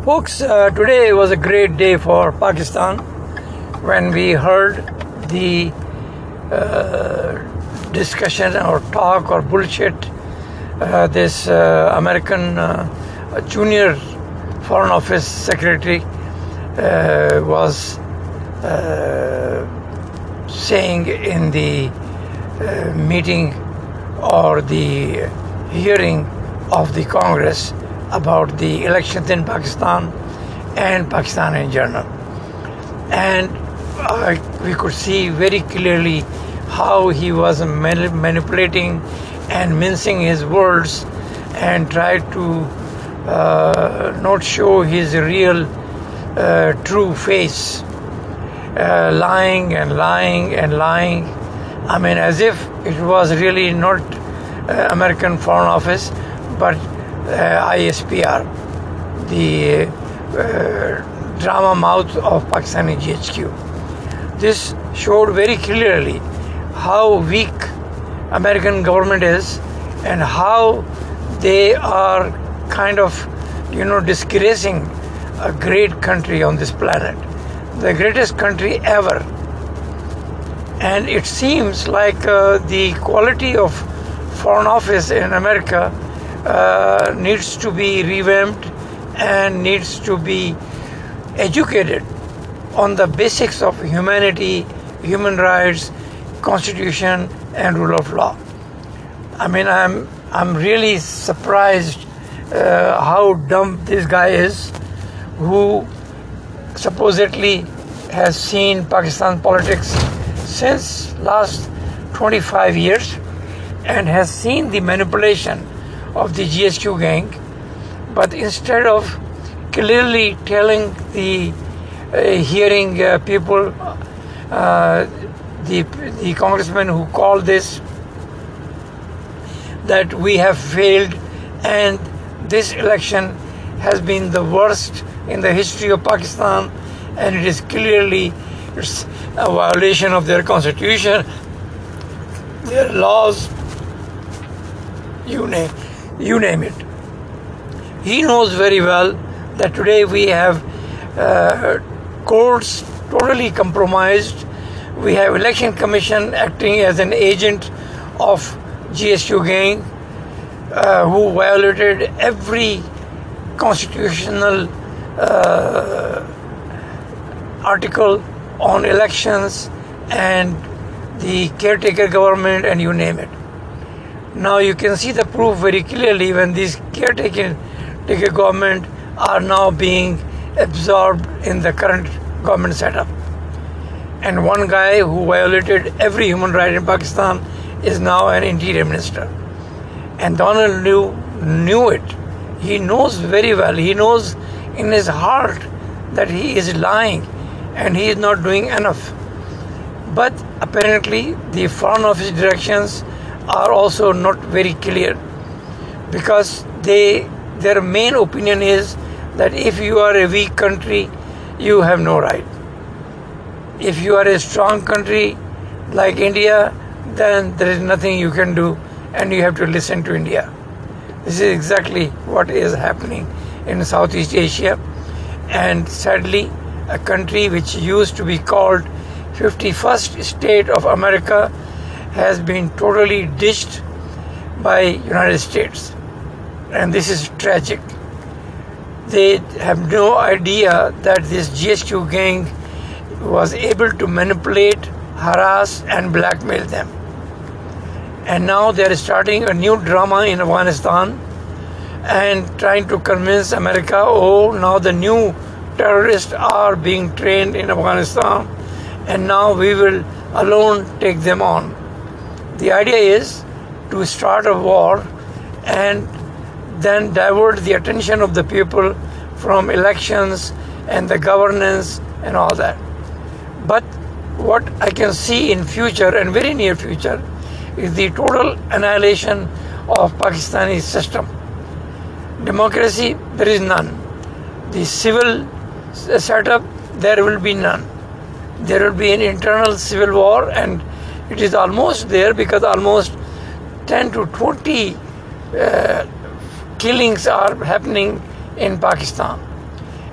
Folks, today was a great day for Pakistan when we heard the discussion or talk or bullshit this American junior Foreign Office Secretary was saying in the meeting or the hearing of the Congress about the elections in Pakistan and Pakistan in general. And we could see very clearly how he was manipulating and mincing his words and tried to not show his real true face, lying and lying and lying. I mean, as if it was really not American Foreign Office, but ISPR, the drama mouth of Pakistani GHQ. This showed very clearly how weak American government is and how they are kind of, disgracing a great country on this planet, the greatest country ever. And it seems like the quality of Foreign Office in America needs to be revamped and needs to be educated on the basics of humanity, human rights, constitution, and rule of law. I mean, I'm really surprised how dumb this guy is, who supposedly has seen Pakistan politics since last 25 years and has seen the manipulation of the GHQ gang, but instead of clearly telling the hearing people, the congressman who called this, that we have failed and this election has been the worst in the history of Pakistan and it is clearly a violation of their constitution, their laws, you name it. He knows very well that today we have courts totally compromised. We have election commission acting as an agent of GHQ gang who violated every constitutional article on elections and the caretaker government and you name it. Now you can see the proof very clearly when these caretaker government are now being absorbed in the current government setup. And one guy who violated every human right in Pakistan is now an interior minister. And Donald knew it. He knows very well. He knows in his heart that he is lying and he is not doing enough. But apparently the Foreign Office directions are also not very clear, because their main opinion is that if you are a weak country, you have no right. If you are a strong country like India, then there is nothing you can do and you have to listen to India. This is exactly what is happening in Southeast Asia, and sadly a country which used to be called 51st state of America has been totally ditched by United States, and this is tragic. They have no idea that this GHQ gang was able to manipulate, harass and blackmail them. And now they are starting a new drama in Afghanistan and trying to convince America, now the new terrorists are being trained in Afghanistan and now we will alone take them on. The idea is to start a war and then divert the attention of the people from elections and the governance and all that. But what I can see in future and very near future is the total annihilation of Pakistani system. Democracy, there is none. The civil setup, there will be none. There will be an internal civil war, and it is almost there because almost 10 to 20 killings are happening in Pakistan.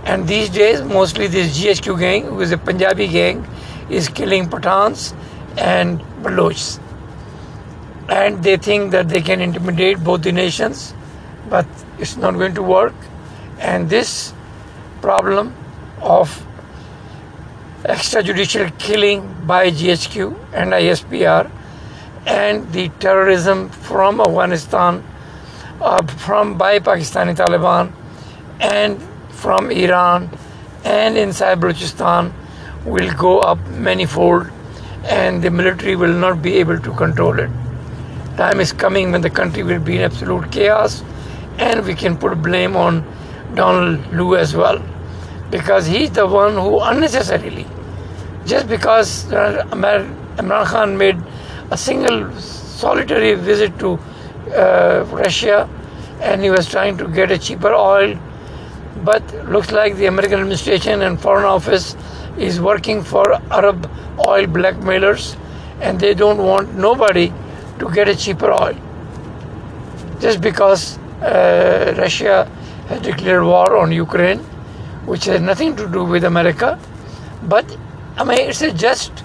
And these days, mostly this GHQ gang, who is a Punjabi gang, is killing Pathans and Balochs. And they think that they can intimidate both the nations, but it's not going to work. And this problem of extrajudicial killing by GHQ and ISPR and the terrorism from Afghanistan, by Pakistani Taliban and from Iran and inside Balochistan will go up manifold, and the military will not be able to control it. Time is coming when the country will be in absolute chaos, and we can put blame on Donald Lu as well, because he's the one who unnecessarily, just because Imran Khan made a single solitary visit to Russia and he was trying to get a cheaper oil, but looks like the American administration and Foreign Office is working for Arab oil blackmailers, and they don't want nobody to get a cheaper oil. Just because Russia has declared war on Ukraine, which has nothing to do with America, but I mean it's a just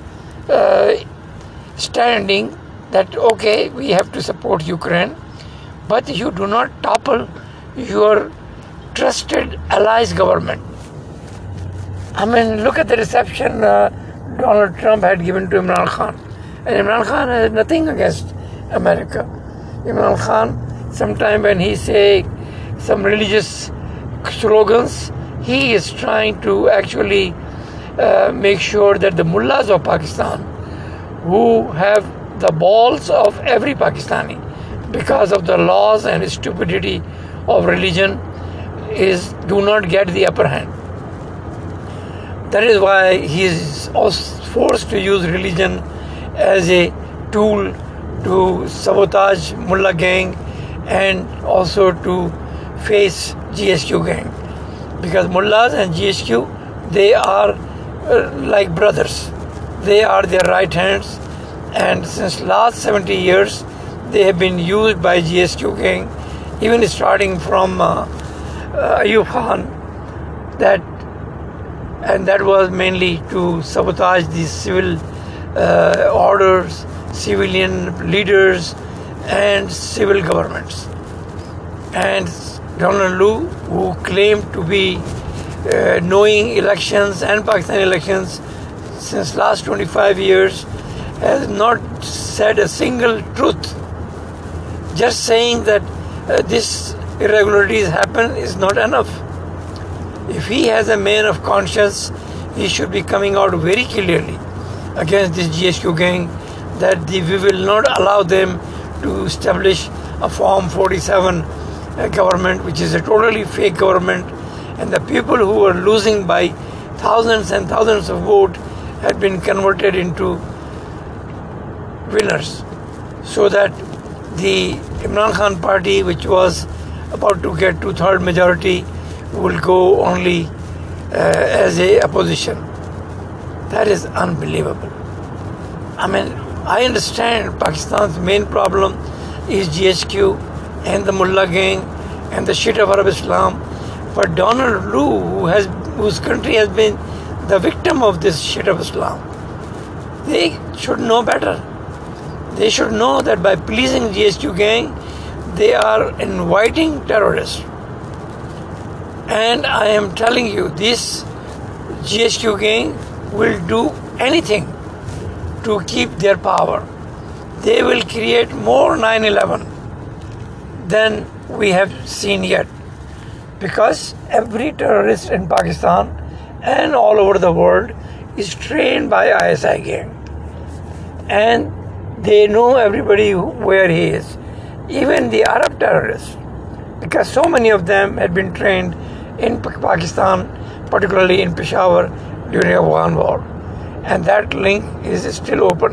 standing that okay, we have to support Ukraine, but you do not topple your trusted allies government. I mean, look at the reception Donald Trump had given to Imran Khan. And Imran Khan has nothing against America. Imran Khan, sometime when he say some religious slogans, he is trying to actually make sure that the mullahs of Pakistan, who have the balls of every Pakistani because of the laws and stupidity of religion, do not get the upper hand. That is why he is forced to use religion as a tool to sabotage Mullah gang and also to face GHQ gang. Because Mullahs and GHQ, they are like brothers. They are their right hands, and since last 70 years they have been used by GHQ gang, even starting from Ayub Khan, that was mainly to sabotage these civil orders, civilian leaders and civil governments. And Donald Lu, who claimed to be knowing elections and Pakistani elections since last 25 years, has not said a single truth. Just saying that this irregularities happen is not enough. If he has a man of conscience, he should be coming out very clearly against this GHQ gang that we will not allow them to establish a Form 47 government, which is a totally fake government, and the people who are losing by thousands and thousands of votes have been converted into winners, so that the Imran Khan party, which was about to get 2/3 majority, will go only as a opposition. That is unbelievable. I mean, I understand Pakistan's main problem is GHQ and the Mullah gang and the shit of Arab Islam, but Donald Lu, whose country has been the victim of this shit of Islam, they should know better. They should know that by pleasing GHQ gang, they are inviting terrorists. And I am telling you, this GHQ gang will do anything to keep their power. They will create more 9/11 than we have seen yet. Because every terrorist in Pakistan and all over the world is trained by ISI gang. And they know everybody where he is. Even the Arab terrorists. Because so many of them had been trained in Pakistan, particularly in Peshawar during the Afghan war. And that link is still open.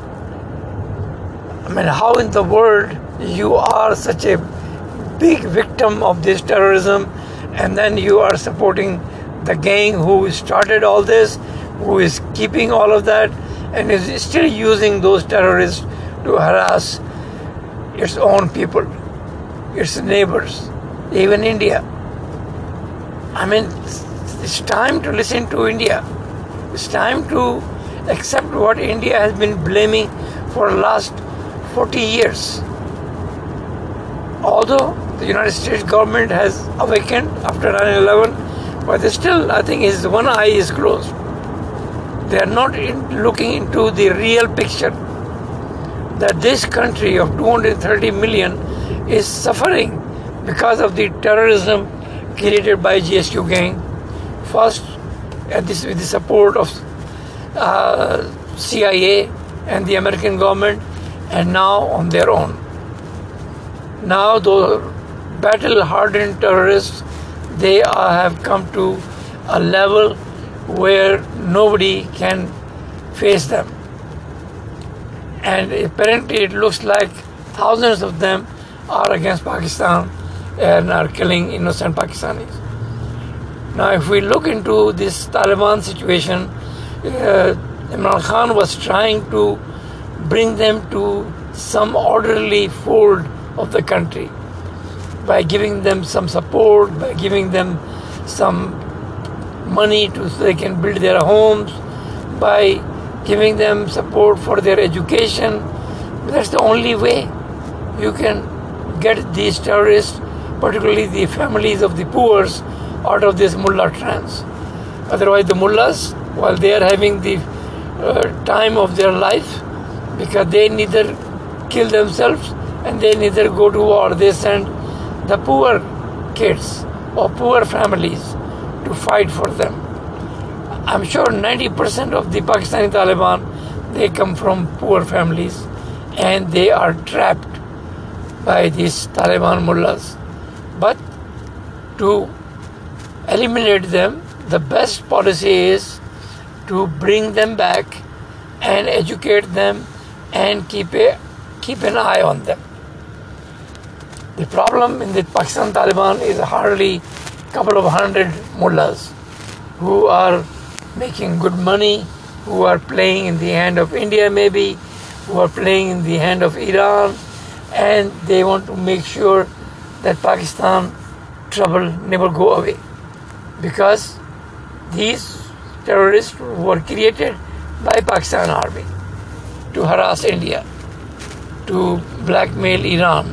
I mean, how in the world you are such a big victim of this terrorism, and then you are supporting the gang who started all this, who is keeping all of that, and is still using those terrorists to harass its own people, its neighbors, even India. I mean, It's time to listen to India. It's time to accept what India has been blaming for the last 40 years. Although the United States government has awakened after 9/11, but still, I think his one eye is closed. They are not looking into the real picture that this country of 230 million is suffering because of the terrorism created by GSQ gang. First, with the support of CIA and the American government, and now on their own. Now, the battle-hardened terrorists, they have come to a level where nobody can face them. And apparently it looks like thousands of them are against Pakistan and are killing innocent Pakistanis. Now, if we look into this Taliban situation, Imran Khan was trying to bring them to some orderly fold of the country by giving them some support, by giving them some money so they can build their homes, by giving them support for their education. That's the only way you can get these terrorists, particularly the families of the poor, out of this mullah trance. Otherwise, the mullahs, while they are having the time of their life, because they neither kill themselves and they neither go to war, they send the poor kids or poor families to fight for them. I'm sure 90% of the Pakistani Taliban, they come from poor families and they are trapped by these Taliban mullahs. But to eliminate them, the best policy is to bring them back and educate them and keep an eye on them. The problem in the Pakistan Taliban is hardly a couple of hundred mullahs who are making good money, who are playing in the hand of India maybe, who are playing in the hand of Iran, and they want to make sure that Pakistan trouble never go away. Because these terrorists were created by Pakistan army to harass India, to blackmail Iran,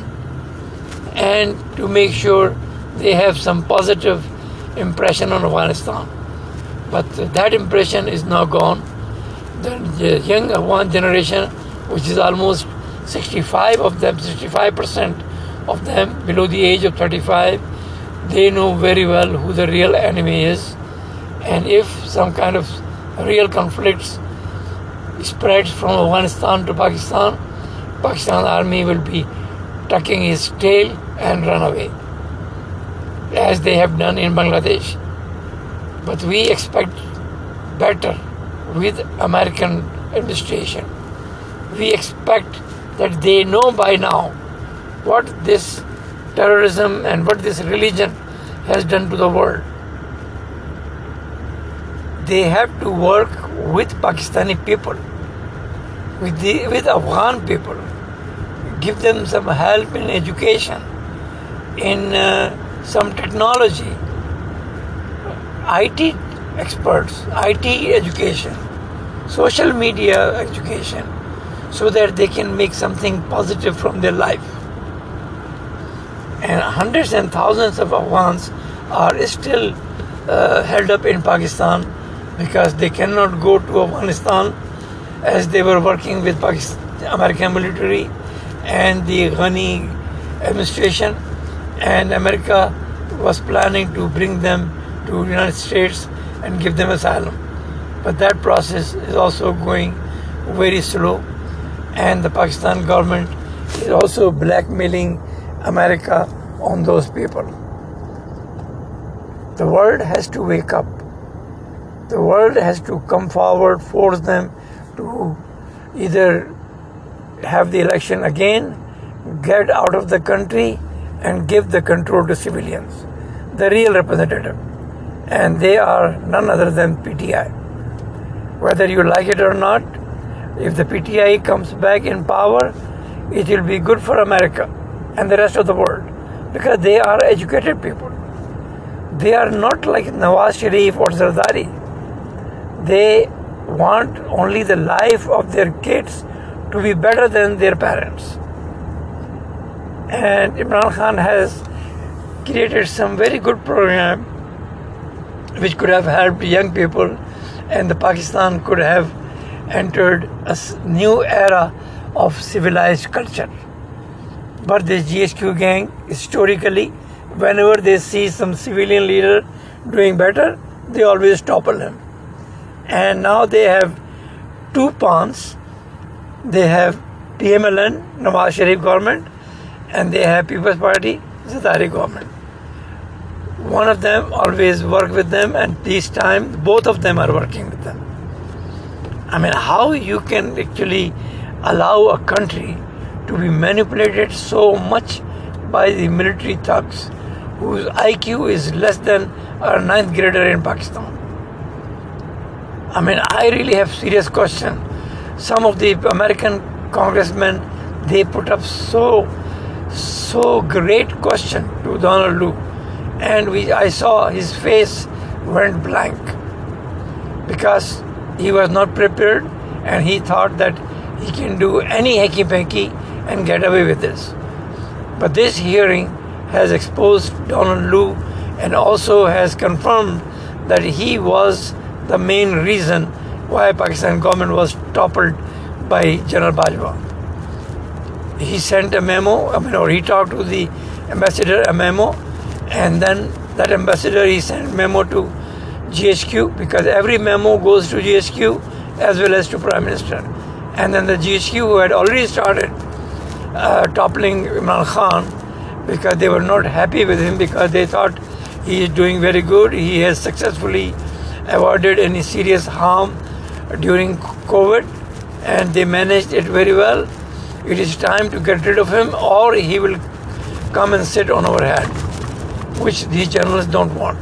and to make sure they have some positive impression on Afghanistan. But that impression is now gone. The young Afghan generation, which is almost 65% of them below the age of 35, they know very well who the real enemy is. And if some kind of real conflicts spreads from Afghanistan to Pakistan, Pakistan army will be tucking his tail and run away, as they have done in Bangladesh. But we expect better with American administration. We expect that they know by now what this terrorism and what this religion has done to the world. They have to work with Pakistani people, with Afghan people, give them some help in education, in some technology, IT experts, IT education, social media education, so that they can make something positive from their life. And hundreds and thousands of Afghans are still held up in Pakistan because they cannot go to Afghanistan, as they were working with American military and the Ghani administration, and America was planning to bring them to the United States and give them asylum. But that process is also going very slow, and the Pakistan government is also blackmailing America on those people. The world has to wake up. The world has to come forward, force them to either have the election again, get out of the country, and give the control to civilians, the real representative. And they are none other than PTI. Whether you like it or not, if the PTI comes back in power, it will be good for America and the rest of the world, because they are educated people. they are not like Nawaz Sharif or Zardari. They want only the life of their kids to be better than their parents. And Imran Khan has created some very good program which could have helped young people, and the Pakistan could have entered a new era of civilized culture. But the GHQ gang, historically, whenever they see some civilian leader doing better, they always topple him. And now they have two pawns. They have PMLN, Nawaz Sharif government, and they have People's Party, Zardari government. One of them always work with them, and this time both of them are working with them. I mean, how you can actually allow a country to be manipulated so much by the military thugs whose IQ is less than a ninth grader in Pakistan? I mean, I really have serious question. Some of the American congressmen, they put up so great question to Donald Lu, and I saw his face went blank because he was not prepared, and he thought that he can do any hacky-packy and get away with this. But this hearing has exposed Donald Lu and also has confirmed that he was the main reason why Pakistan government was toppled by General Bajwa. He sent a memo, or he talked to the ambassador a memo, and then that ambassador, he sent memo to GHQ, because every memo goes to GHQ as well as to Prime Minister. And then the GHQ, who had already started toppling Imran Khan because they were not happy with him, because they thought he is doing very good. He has successfully avoided any serious harm during COVID, and they managed it very well. It is time to get rid of him, or he will come and sit on our head, which these journalists don't want.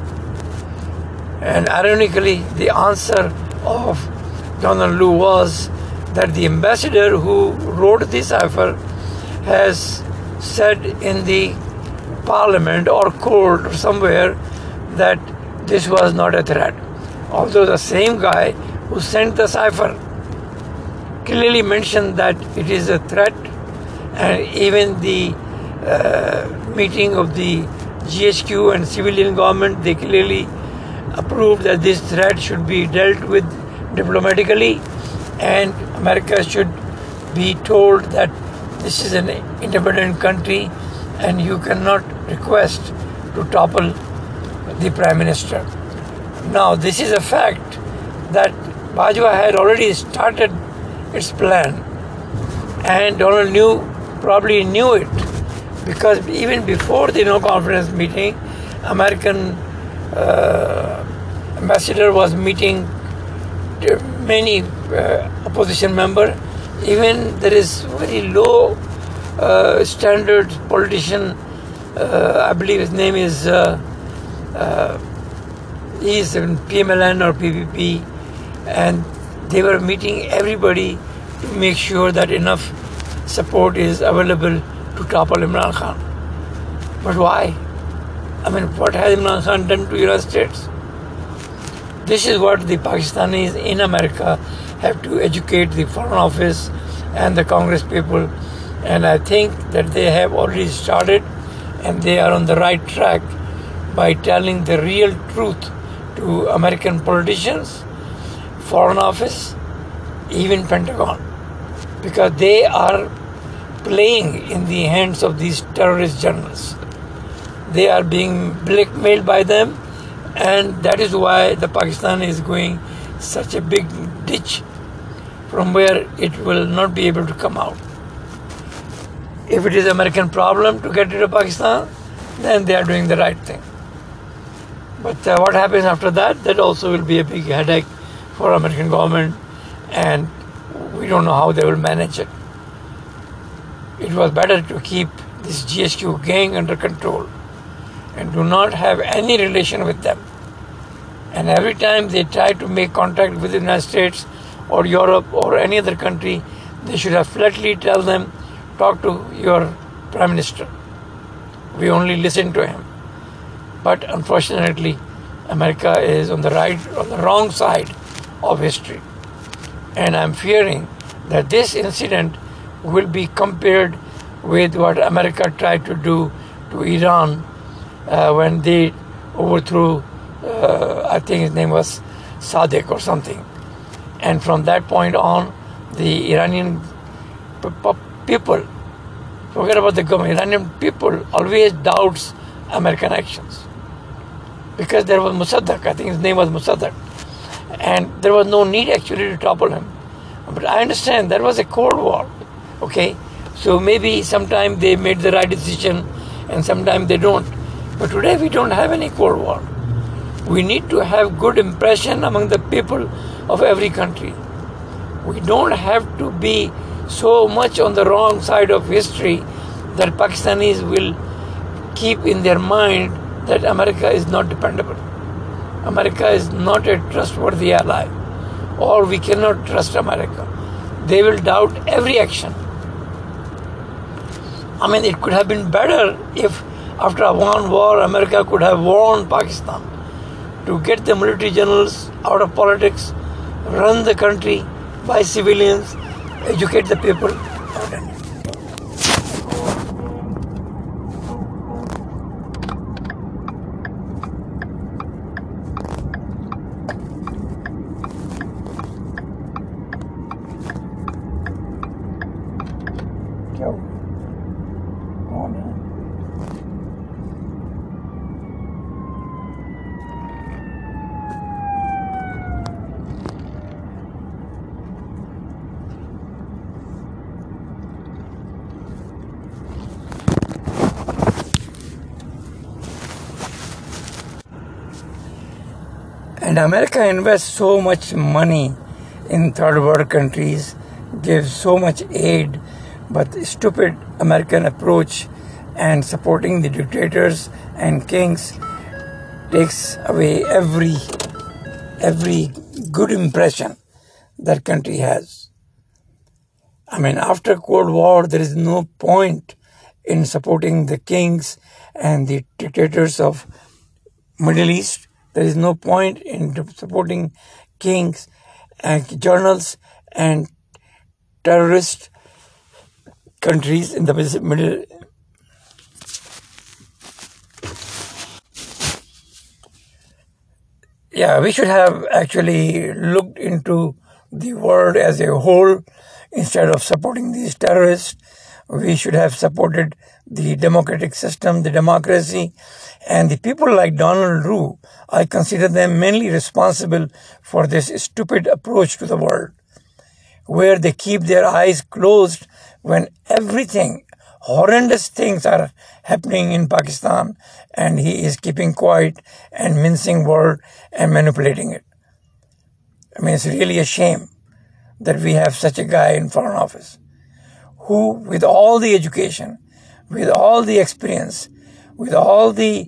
And ironically, the answer of Donald Lu was that the ambassador who wrote the cipher has said in the parliament or court or somewhere that this was not a threat. Although the same guy who sent the cipher clearly mentioned that it is a threat, and even the meeting of the GHQ and civilian government, they clearly approved that this threat should be dealt with diplomatically, and America should be told that this is an independent country and you cannot request to topple the Prime Minister. Now, this is a fact that Bajwa had already started its plan, and Donald probably knew it, because even before the no confidence meeting, American ambassador was meeting many opposition members. Even there is very low standard politician, I believe his name is he is in PMLN or PPP, and they were meeting everybody to make sure that enough support is available to topple Imran Khan. But why? I mean, what has Imran Khan done to the United States? This is what the Pakistanis in America have to educate the Foreign Office and the Congress people, and I think that they have already started, and they are on the right track by telling the real truth to American politicians, Foreign Office, even Pentagon, because they are playing in the hands of these terrorist journalists. They are being blackmailed by them, and that is why the Pakistan is going such a big ditch from where it will not be able to come out. If it is American problem to get rid of Pakistan, then they are doing the right thing. But what happens after that, that also will be a big headache for American government, and we don't know how they will manage it. It was better to keep this GHQ gang under control and do not have any relation with them. And every time they try to make contact with the United States or Europe or any other country, they should have flatly tell them, talk to your Prime Minister. We only listen to him. But unfortunately, America is on the wrong side of history. And I'm fearing that this incident will be compared with what America tried to do to Iran when they overthrew, I think his name was Sadiq or something. And from that point on, the Iranian people, forget about the government, Iranian people always doubts American actions. Because there was Mossadegh, I think his name was Mossadegh, and there was no need actually to topple him. But I understand there was a Cold War, okay? So maybe sometime they made the right decision and sometime they don't. But today we don't have any Cold War. We need to have good impression among the people of every country. We don't have to be so much on the wrong side of history that Pakistanis will keep in their mind that America is not dependable. America is not a trustworthy ally, or we cannot trust America. They will doubt every action. I mean, it could have been better if after Afghan war, America could have warned Pakistan to get the military generals out of politics, run the country by civilians, educate the people. And America invests so much money in third world countries, gives so much aid, but the stupid American approach and supporting the dictators and kings takes away every good impression that country has. I mean, after Cold War, there is no point in supporting the kings and the dictators of Middle East. There is no point in supporting kings and journals and terrorist countries in the Middle. Yeah, we should have actually looked into the world as a whole instead of supporting these terrorists. We should have supported the democratic system, the democracy, and the people like Donald Trump. I consider them mainly responsible for this stupid approach to the world, where they keep their eyes closed when everything, horrendous things are happening in Pakistan, and he is keeping quiet and mincing word and manipulating it. I mean, it's really a shame that we have such a guy in foreign office who, with all the education, with all the experience, with all the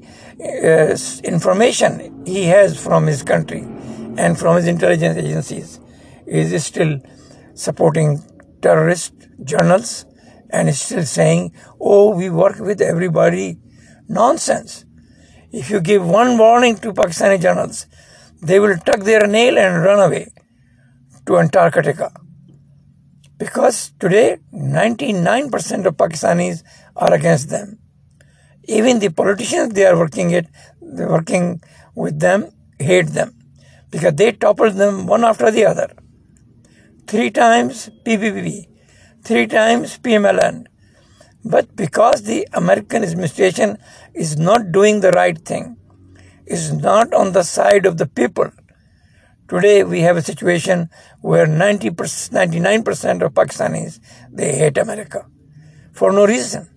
information he has from his country and from his intelligence agencies, is still supporting terrorist journals and is still saying, oh, we work with everybody. Nonsense. If you give one warning to Pakistani journals, they will tuck their nail and run away to Antarctica. Because today, 99% of Pakistanis are against them. Even the politicians they're working with them hate them. Because they toppled them one after the other. 3 times PPP, 3 times PMLN. But because the American administration is not doing the right thing, is not on the side of the people, today we have a situation where 99% of Pakistanis, they hate America for no reason.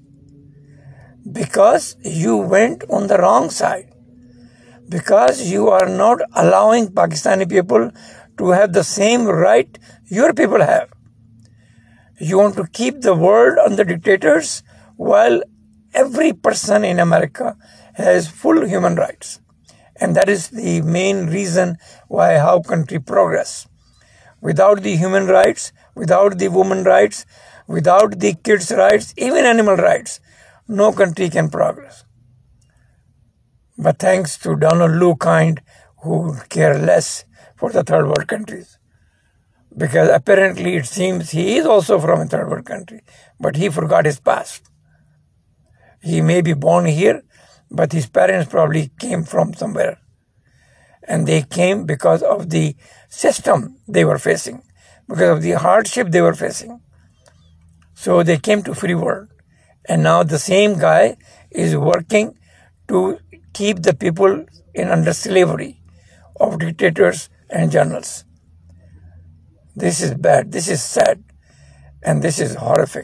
Because you went on the wrong side. Because you are not allowing Pakistani people to have the same right your people have. You want to keep the world under dictators while every person in America has full human rights. And that is the main reason why how country progress. Without the human rights, without the women rights, without the kids' rights, even animal rights, no country can progress. But thanks to Donald Lu kind, who care less for the third world countries. Because apparently it seems he is also from a third world country, but he forgot his past. He may be born here, but his parents probably came from somewhere. And they came because of the system they were facing, because of the hardship they were facing. So they came to free world. And now the same guy is working to keep the people under slavery of dictators and generals. This is bad, this is sad, and this is horrific.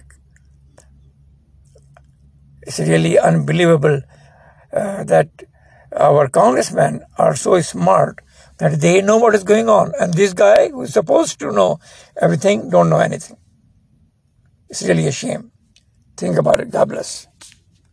It's really unbelievable that our congressmen are so smart that they know what is going on. And this guy who is supposed to know everything don't know anything. It's really a shame. Think about it. God bless.